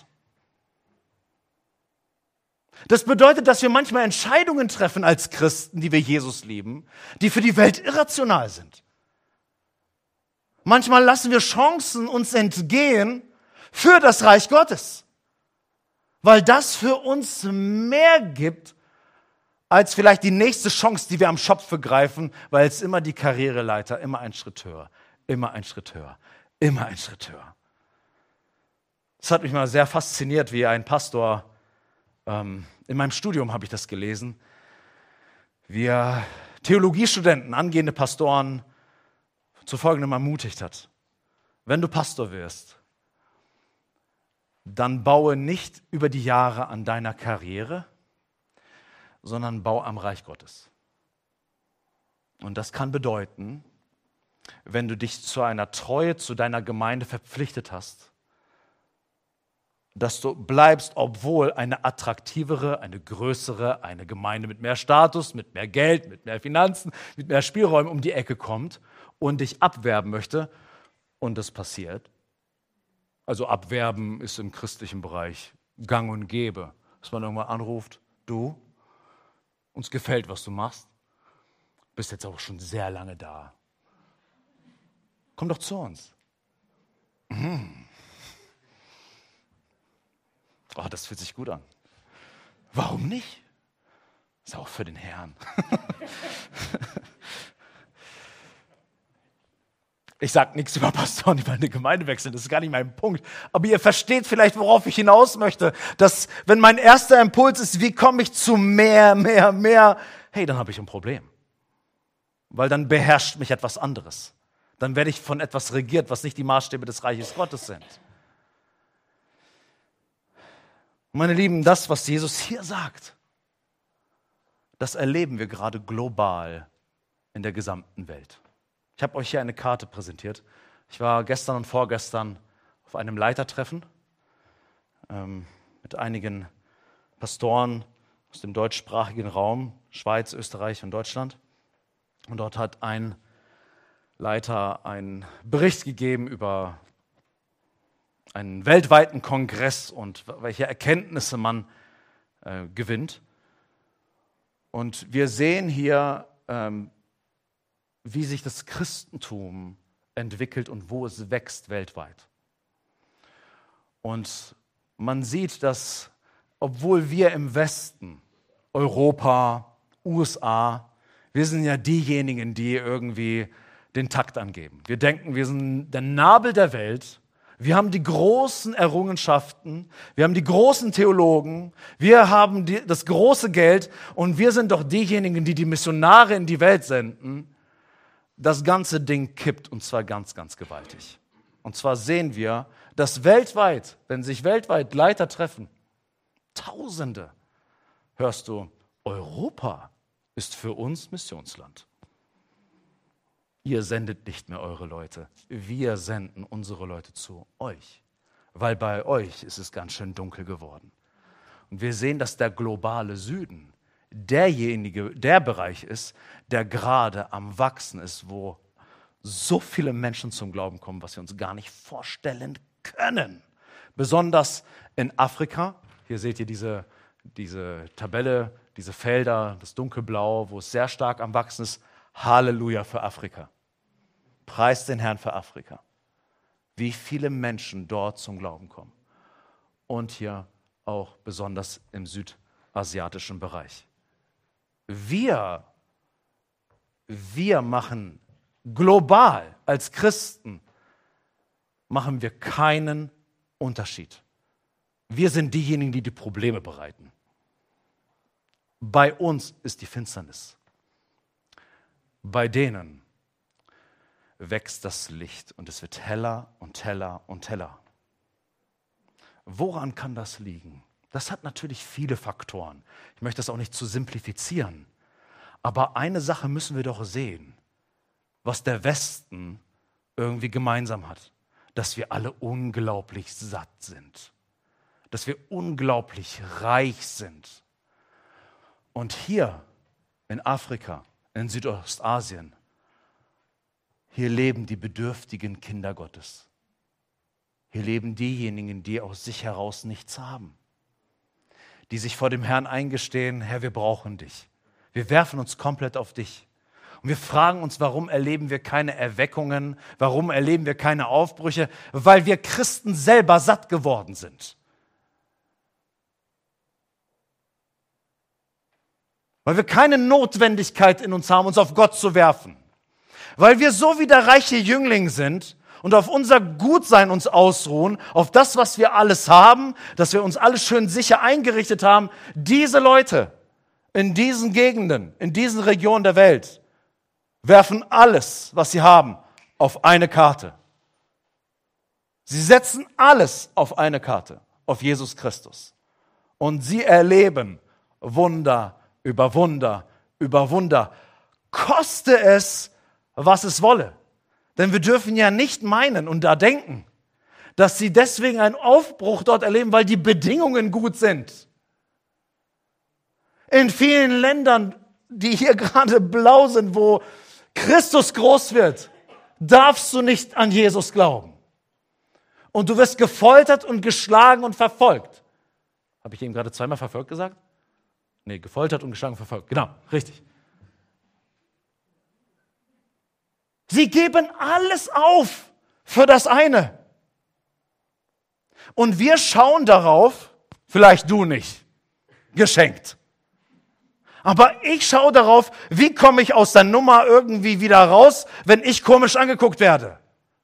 Das bedeutet, dass wir manchmal Entscheidungen treffen als Christen, die wir Jesus lieben, die für die Welt irrational sind. Manchmal lassen wir Chancen uns entgehen für das Reich Gottes, weil das für uns mehr gibt, als vielleicht die nächste Chance, die wir am Schopfe greifen, weil es immer die Karriereleiter, immer ein Schritt höher, immer ein Schritt höher, immer ein Schritt höher. Es hat mich mal sehr fasziniert, wie ein Pastor, in meinem Studium habe ich das gelesen, wie er Theologiestudenten, angehende Pastoren zu Folgendem ermutigt hat. Wenn du Pastor wirst, dann baue nicht über die Jahre an deiner Karriere, sondern bau am Reich Gottes. Und das kann bedeuten, wenn du dich zu einer Treue zu deiner Gemeinde verpflichtet hast, dass du bleibst, obwohl eine attraktivere, eine größere, eine Gemeinde mit mehr Status, mit mehr Geld, mit mehr Finanzen, mit mehr Spielräumen um die Ecke kommt und dich abwerben möchte. Und das passiert. Also abwerben ist im christlichen Bereich gang und gäbe, dass man irgendwann anruft, du, uns gefällt, was du machst, bist jetzt auch schon sehr lange da. Komm doch zu uns. Oh, das fühlt sich gut an. Warum nicht? Ist auch für den Herrn. Ich sage nichts über Pastoren, die mal eine Gemeinde wechseln, das ist gar nicht mein Punkt. Aber ihr versteht vielleicht, worauf ich hinaus möchte, dass wenn mein erster Impuls ist, wie komme ich zu mehr, hey, dann habe ich ein Problem. Weil dann beherrscht mich etwas anderes. Dann werde ich von etwas regiert, was nicht die Maßstäbe des Reiches Gottes sind. Meine Lieben, das, was Jesus hier sagt, das erleben wir gerade global in der gesamten Welt. Ich habe euch hier eine Karte präsentiert. Ich war gestern und vorgestern auf einem Leitertreffen mit einigen Pastoren aus dem deutschsprachigen Raum, Schweiz, Österreich und Deutschland. Und dort hat ein Leiter einen Bericht gegeben über einen weltweiten Kongress und welche Erkenntnisse man gewinnt. Und wir sehen hier, wie sich das Christentum entwickelt und wo es wächst weltweit. Und man sieht, dass, obwohl wir im Westen, Europa, USA, wir sind ja diejenigen, die irgendwie den Takt angeben. Wir denken, wir sind der Nabel der Welt. Wir haben die großen Errungenschaften, wir haben die großen Theologen, wir haben das große Geld und wir sind doch diejenigen, die die Missionare in die Welt senden. Das ganze Ding kippt und zwar ganz, ganz gewaltig. Und zwar sehen wir, dass weltweit, wenn sich weltweit Leiter treffen, Tausende, hörst du, Europa ist für uns Missionsland. Ihr sendet nicht mehr eure Leute, wir senden unsere Leute zu euch, weil bei euch ist es ganz schön dunkel geworden. Und wir sehen, dass der globale Süden der Bereich ist, der gerade am Wachsen ist, wo so viele Menschen zum Glauben kommen, was wir uns gar nicht vorstellen können. Besonders in Afrika, hier seht ihr diese Tabelle, diese Felder, das Dunkelblau, wo es sehr stark am Wachsen ist. Halleluja für Afrika. Preist den Herrn für Afrika. Wie viele Menschen dort zum Glauben kommen. Und hier auch besonders im südasiatischen Bereich. Wir machen global als Christen, machen wir keinen Unterschied. Wir sind diejenigen, die die Probleme bereiten. Bei uns ist die Finsternis. Bei denen wächst das Licht und es wird heller und heller und heller. Woran kann das liegen? Das hat natürlich viele Faktoren. Ich möchte das auch nicht zu simplifizieren. Aber eine Sache müssen wir doch sehen, was der Westen irgendwie gemeinsam hat. Dass wir alle unglaublich satt sind. Dass wir unglaublich reich sind. Und hier in Afrika, in Südostasien, hier leben die bedürftigen Kinder Gottes. Hier leben diejenigen, die aus sich heraus nichts haben. Die sich vor dem Herrn eingestehen, Herr, wir brauchen dich. Wir werfen uns komplett auf dich. Und wir fragen uns, warum erleben wir keine Erweckungen? Warum erleben wir keine Aufbrüche? Weil wir Christen selber satt geworden sind. Weil wir keine Notwendigkeit in uns haben, uns auf Gott zu werfen. Weil wir so wie der reiche Jüngling sind und auf unser Gutsein uns ausruhen, auf das, was wir alles haben, dass wir uns alles schön sicher eingerichtet haben. Diese Leute in diesen Gegenden, in diesen Regionen der Welt, werfen alles, was sie haben, auf eine Karte. Sie setzen alles auf eine Karte, auf Jesus Christus. Und sie erleben Wunder über Wunder über Wunder. Koste es, was es wolle. Denn wir dürfen ja nicht meinen und da denken, dass sie deswegen einen Aufbruch dort erleben, weil die Bedingungen gut sind. In vielen Ländern, die hier gerade blau sind, wo Christus groß wird, darfst du nicht an Jesus glauben. Und du wirst gefoltert und geschlagen und verfolgt. Habe ich eben gerade zweimal verfolgt gesagt? Nee, gefoltert und geschlagen und verfolgt. Genau, richtig. Sie geben alles auf für das eine. Und wir schauen darauf, vielleicht du nicht, geschenkt. Aber ich schaue darauf, wie komme ich aus der Nummer irgendwie wieder raus, wenn ich komisch angeguckt werde.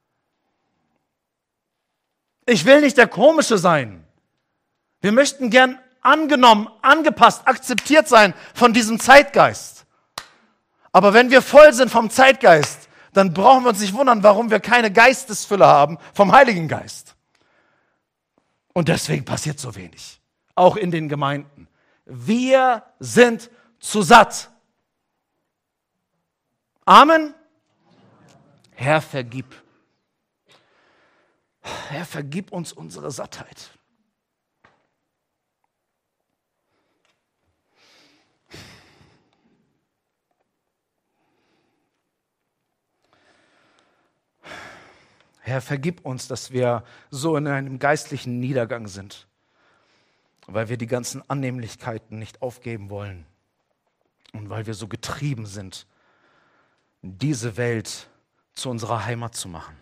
Ich will nicht der Komische sein. Wir möchten gern angenommen, angepasst, akzeptiert sein von diesem Zeitgeist. Aber wenn wir voll sind vom Zeitgeist, dann brauchen wir uns nicht wundern, warum wir keine Geistesfülle haben vom Heiligen Geist. Und deswegen passiert so wenig. Auch in den Gemeinden. Wir sind zu satt. Amen. Herr, vergib. Herr, vergib uns unsere Sattheit. Herr, vergib uns, dass wir so in einem geistlichen Niedergang sind, weil wir die ganzen Annehmlichkeiten nicht aufgeben wollen und weil wir so getrieben sind, diese Welt zu unserer Heimat zu machen.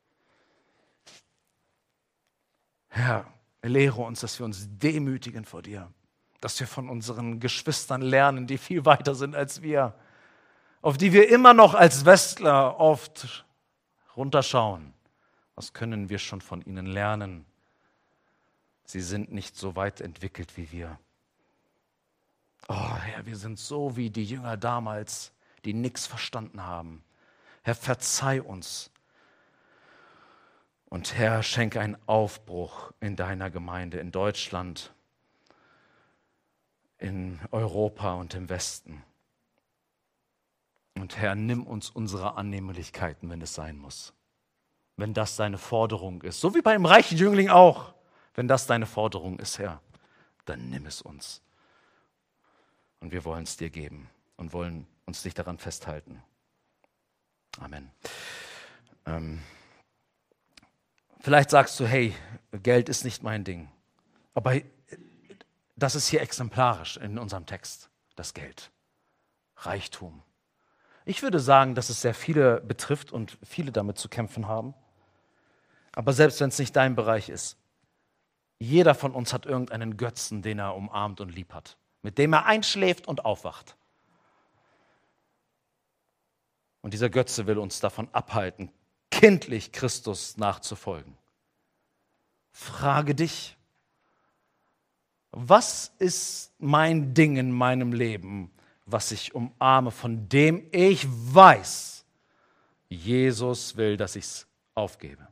Herr, lehre uns, dass wir uns demütigen vor dir, dass wir von unseren Geschwistern lernen, die viel weiter sind als wir, auf die wir immer noch als Westler oft runterschauen. Was können wir schon von ihnen lernen? Sie sind nicht so weit entwickelt wie wir. Oh Herr, wir sind so wie die Jünger damals, die nichts verstanden haben. Herr, verzeih uns. Und Herr, schenke einen Aufbruch in deiner Gemeinde, in Deutschland, in Europa und im Westen. Und Herr, nimm uns unsere Annehmlichkeiten, wenn es sein muss. Wenn das deine Forderung ist, so wie beim reichen Jüngling auch, wenn das deine Forderung ist, Herr, dann nimm es uns. Und wir wollen es dir geben und wollen uns nicht daran festhalten. Amen. Vielleicht sagst du, hey, Geld ist nicht mein Ding. Aber das ist hier exemplarisch in unserem Text, das Geld, Reichtum. Ich würde sagen, dass es sehr viele betrifft und viele damit zu kämpfen haben. Aber selbst wenn es nicht dein Bereich ist, jeder von uns hat irgendeinen Götzen, den er umarmt und lieb hat, mit dem er einschläft und aufwacht. Und dieser Götze will uns davon abhalten, kindlich Christus nachzufolgen. Frage dich, was ist mein Ding in meinem Leben, was ich umarme, von dem ich weiß, Jesus will, dass ich es aufgebe.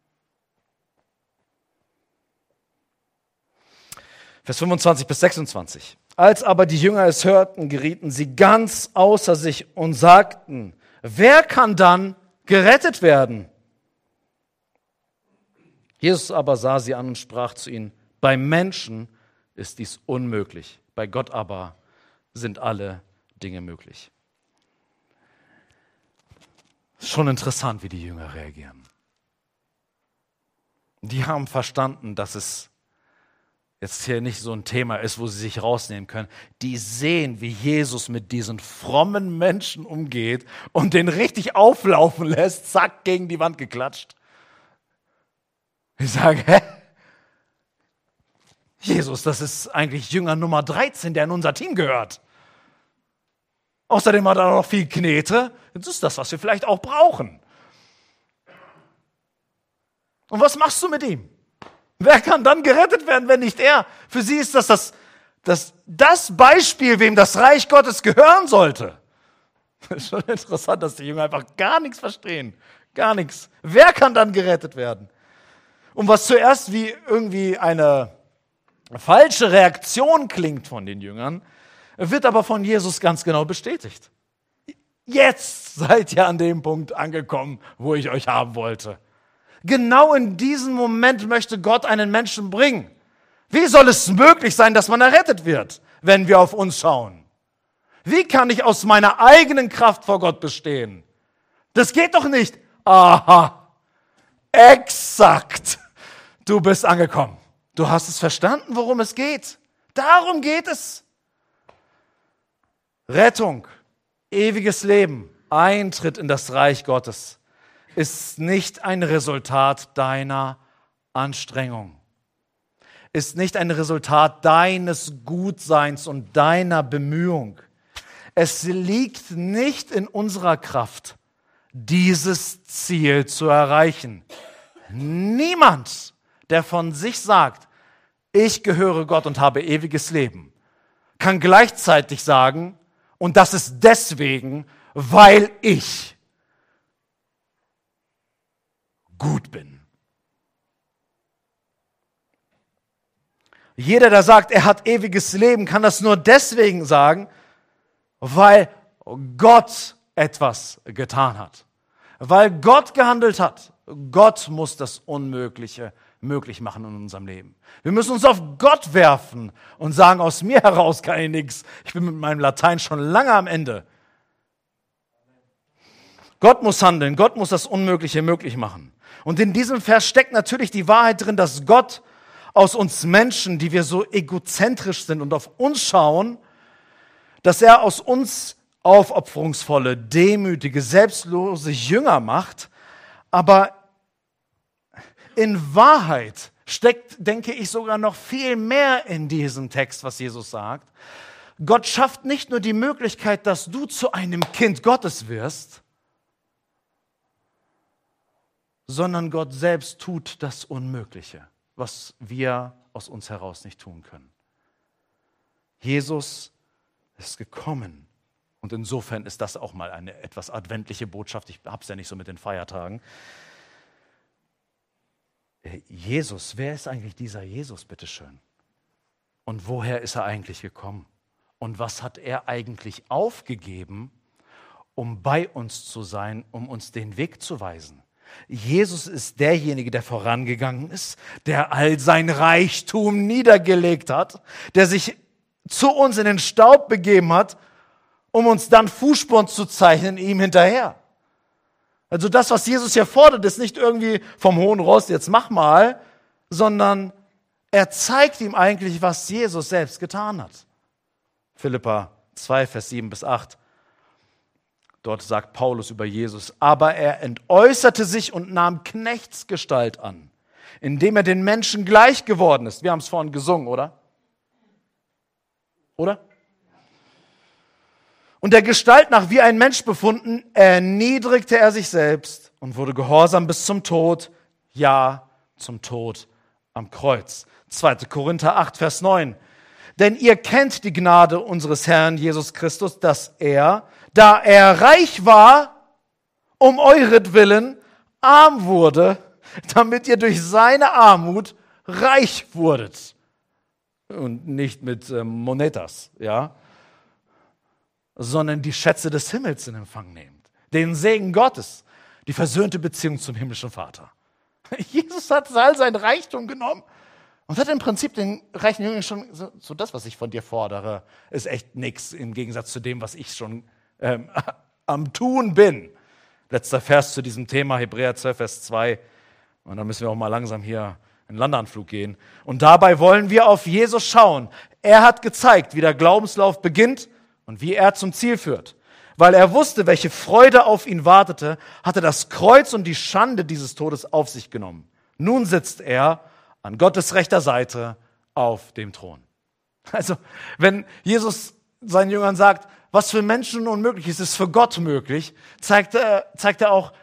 Vers 25 bis 26. Als aber die Jünger es hörten, gerieten sie ganz außer sich und sagten, wer kann dann gerettet werden? Jesus aber sah sie an und sprach zu ihnen, bei Menschen ist dies unmöglich, bei Gott aber sind alle Dinge möglich. Schon interessant, wie die Jünger reagieren. Die haben verstanden, dass es jetzt hier nicht so ein Thema ist, wo sie sich rausnehmen können. Die sehen, wie Jesus mit diesen frommen Menschen umgeht und den richtig auflaufen lässt, zack, gegen die Wand geklatscht. Ich sage, hä? Jesus, das ist eigentlich Jünger Nummer 13, der in unser Team gehört. Außerdem hat er noch viel Knete. Jetzt ist das, was wir vielleicht auch brauchen. Und was machst du mit ihm? Wer kann dann gerettet werden, wenn nicht er? Für sie ist das Beispiel, wem das Reich Gottes gehören sollte. Das ist schon interessant, dass die Jünger einfach gar nichts verstehen. Gar nichts. Wer kann dann gerettet werden? Und was zuerst wie irgendwie eine falsche Reaktion klingt von den Jüngern, wird aber von Jesus ganz genau bestätigt. Jetzt seid ihr an dem Punkt angekommen, wo ich euch haben wollte. Genau in diesem Moment möchte Gott einen Menschen bringen. Wie soll es möglich sein, dass man errettet wird, wenn wir auf uns schauen? Wie kann ich aus meiner eigenen Kraft vor Gott bestehen? Das geht doch nicht. Aha, exakt. Du bist angekommen. Du hast es verstanden, worum es geht. Darum geht es. Rettung, ewiges Leben, Eintritt in das Reich Gottes ist nicht ein Resultat deiner Anstrengung, ist nicht ein Resultat deines Gutseins und deiner Bemühung. Es liegt nicht in unserer Kraft, dieses Ziel zu erreichen. Niemand, der von sich sagt, ich gehöre Gott und habe ewiges Leben, kann gleichzeitig sagen, und das ist deswegen, weil ich gut bin. Jeder, der sagt, er hat ewiges Leben, kann das nur deswegen sagen, weil Gott etwas getan hat. Weil Gott gehandelt hat. Gott muss das Unmögliche möglich machen in unserem Leben. Wir müssen uns auf Gott werfen und sagen, aus mir heraus kann ich nichts. Ich bin mit meinem Latein schon lange am Ende. Gott muss handeln, Gott muss das Unmögliche möglich machen. Und in diesem Vers steckt natürlich die Wahrheit drin, dass Gott aus uns Menschen, die wir so egozentrisch sind und auf uns schauen, dass er aus uns aufopferungsvolle, demütige, selbstlose Jünger macht. Aber in Wahrheit steckt, denke ich, sogar noch viel mehr in diesem Text, was Jesus sagt. Gott schafft nicht nur die Möglichkeit, dass du zu einem Kind Gottes wirst, sondern Gott selbst tut das Unmögliche, was wir aus uns heraus nicht tun können. Jesus ist gekommen. Und insofern ist das auch mal eine etwas adventliche Botschaft. Ich habe es ja nicht so mit den Feiertagen. Jesus, wer ist eigentlich dieser Jesus, bitteschön? Und woher ist er eigentlich gekommen? Und was hat er eigentlich aufgegeben, um bei uns zu sein, um uns den Weg zu weisen? Jesus ist derjenige, der vorangegangen ist, der all sein Reichtum niedergelegt hat, der sich zu uns in den Staub begeben hat, um uns dann Fußspuren zu zeichnen, ihm hinterher. Also das, was Jesus hier fordert, ist nicht irgendwie vom hohen Ross, jetzt mach mal, sondern er zeigt ihm eigentlich, was Jesus selbst getan hat. Philipper 2, Vers 7 bis 8. Dort sagt Paulus über Jesus, aber er entäußerte sich und nahm Knechtsgestalt an, indem er den Menschen gleich geworden ist. Wir haben es vorhin gesungen, oder? Oder? Und der Gestalt nach wie ein Mensch befunden, erniedrigte er sich selbst und wurde gehorsam bis zum Tod, ja, zum Tod am Kreuz. 2. Korinther 8, Vers 9. Denn ihr kennt die Gnade unseres Herrn Jesus Christus, dass er, da er reich war, um euretwillen arm wurde, damit ihr durch seine Armut reich wurdet. Und nicht mit Monetas, ja, sondern die Schätze des Himmels in Empfang nehmt. Den Segen Gottes, die versöhnte Beziehung zum himmlischen Vater. Jesus hat all sein Reichtum genommen und hat im Prinzip den reichen Jüngern schon so das, was ich von dir fordere, ist echt nichts im Gegensatz zu dem, was ich schon am Tun bin. Letzter Vers zu diesem Thema, Hebräer 12, Vers 2. Und dann müssen wir auch mal langsam hier in den Landeanflug gehen. Und dabei wollen wir auf Jesus schauen. Er hat gezeigt, wie der Glaubenslauf beginnt und wie er zum Ziel führt. Weil er wusste, welche Freude auf ihn wartete, hat er das Kreuz und die Schande dieses Todes auf sich genommen. Nun sitzt er an Gottes rechter Seite auf dem Thron. Also, wenn Jesus seinen Jüngern sagt, was für Menschen unmöglich ist, ist für Gott möglich, zeigt er auch,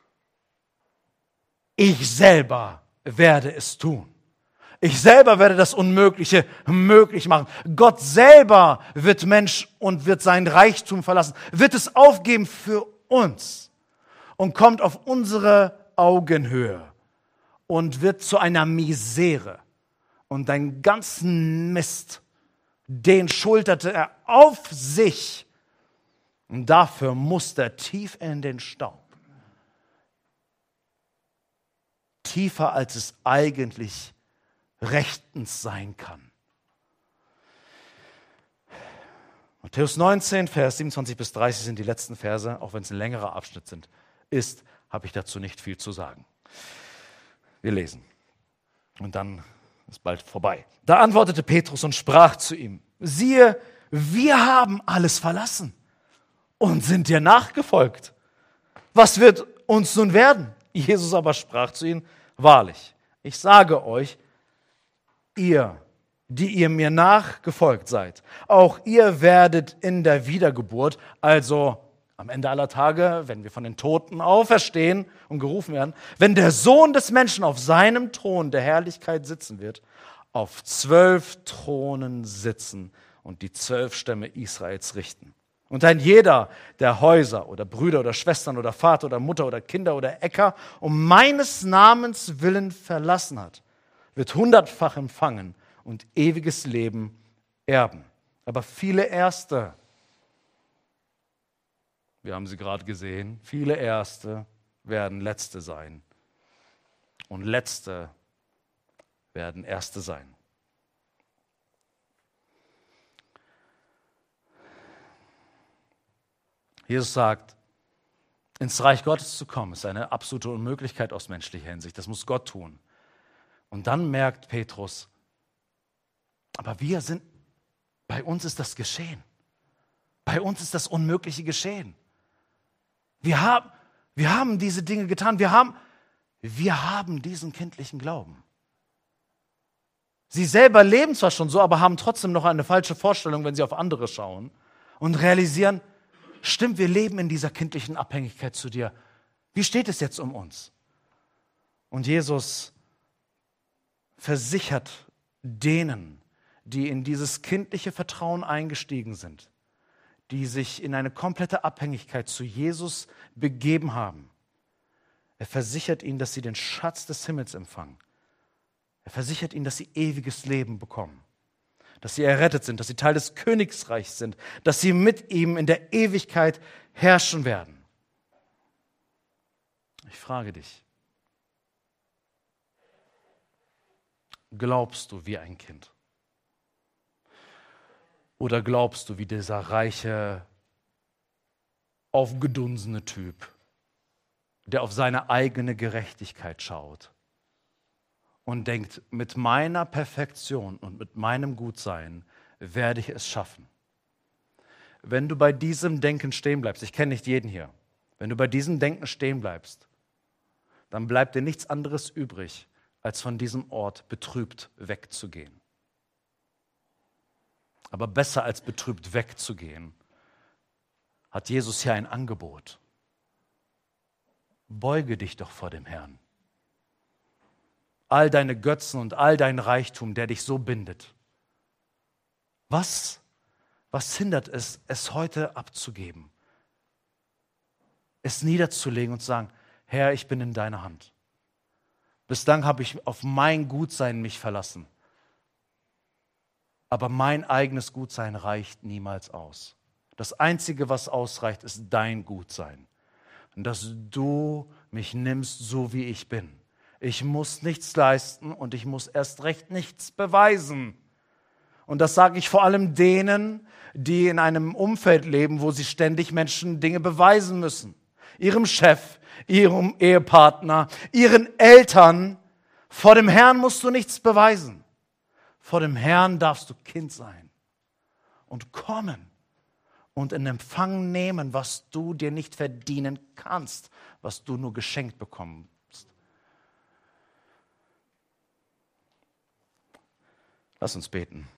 ich selber werde es tun. Ich selber werde das Unmögliche möglich machen. Gott selber wird Mensch und wird sein Reichtum verlassen, wird es aufgeben für uns und kommt auf unsere Augenhöhe und wird zu einer Misere. Und deinen ganzen Mist, den schulterte er auf sich. Und dafür musste er tief in den Staub. Tiefer, als es eigentlich rechtens sein kann. Matthäus 19, Vers 27 bis 30 sind die letzten Verse, auch wenn es ein längerer Abschnitt habe ich dazu nicht viel zu sagen. Wir lesen. Und dann ist bald vorbei. Da antwortete Petrus und sprach zu ihm, siehe, wir haben alles verlassen und sind dir nachgefolgt. Was wird uns nun werden? Jesus aber sprach zu ihnen, wahrlich, ich sage euch, ihr, die ihr mir nachgefolgt seid, auch ihr werdet in der Wiedergeburt, also am Ende aller Tage, wenn wir von den Toten auferstehen und gerufen werden, wenn der Sohn des Menschen auf seinem Thron der Herrlichkeit sitzen wird, auf 12 Thronen sitzen und die 12 Stämme Israels richten. Und ein jeder, der Häuser oder Brüder oder Schwestern oder Vater oder Mutter oder Kinder oder Äcker um meines Namens willen verlassen hat, wird 100-fach empfangen und ewiges Leben erben. Aber viele Erste, wir haben sie gerade gesehen, viele Erste werden Letzte sein. Und Letzte werden Erste sein. Jesus sagt, ins Reich Gottes zu kommen, ist eine absolute Unmöglichkeit aus menschlicher Hinsicht. Das muss Gott tun. Und dann merkt Petrus, aber bei uns ist das geschehen. Bei uns ist das Unmögliche geschehen. Wir haben diese Dinge getan. Wir haben diesen kindlichen Glauben. Sie selber leben zwar schon so, aber haben trotzdem noch eine falsche Vorstellung, wenn sie auf andere schauen und realisieren, stimmt, wir leben in dieser kindlichen Abhängigkeit zu dir. Wie steht es jetzt um uns? Und Jesus versichert denen, die in dieses kindliche Vertrauen eingestiegen sind, die sich in eine komplette Abhängigkeit zu Jesus begeben haben. Er versichert ihnen, dass sie den Schatz des Himmels empfangen. Er versichert ihnen, dass sie ewiges Leben bekommen, dass sie errettet sind, dass sie Teil des Königsreichs sind, dass sie mit ihm in der Ewigkeit herrschen werden. Ich frage dich, glaubst du wie ein Kind? Oder glaubst du wie dieser reiche, aufgedunsene Typ, der auf seine eigene Gerechtigkeit schaut und denkt, mit meiner Perfektion und mit meinem Gutsein werde ich es schaffen? Wenn du bei diesem Denken stehen bleibst, ich kenne nicht jeden hier, wenn du bei diesem Denken stehen bleibst, dann bleibt dir nichts anderes übrig, als von diesem Ort betrübt wegzugehen. Aber besser als betrübt wegzugehen, hat Jesus hier ein Angebot. Beuge dich doch vor dem Herrn. All deine Götzen und all dein Reichtum, der dich so bindet. Was hindert es, es heute abzugeben? es niederzulegen und zu sagen, Herr, ich bin in deiner Hand. Bislang habe ich auf mein Gutsein mich verlassen. Aber mein eigenes Gutsein reicht niemals aus. Das Einzige, was ausreicht, ist dein Gutsein. Und dass du mich nimmst, so wie ich bin. Ich muss nichts leisten und ich muss erst recht nichts beweisen. Und das sage ich vor allem denen, die in einem Umfeld leben, wo sie ständig Menschen Dinge beweisen müssen. Ihrem Chef, ihrem Ehepartner, ihren Eltern. Vor dem Herrn musst du nichts beweisen. Vor dem Herrn darfst du Kind sein und kommen und in Empfang nehmen, was du dir nicht verdienen kannst, was du nur geschenkt bekommst. Lass uns beten.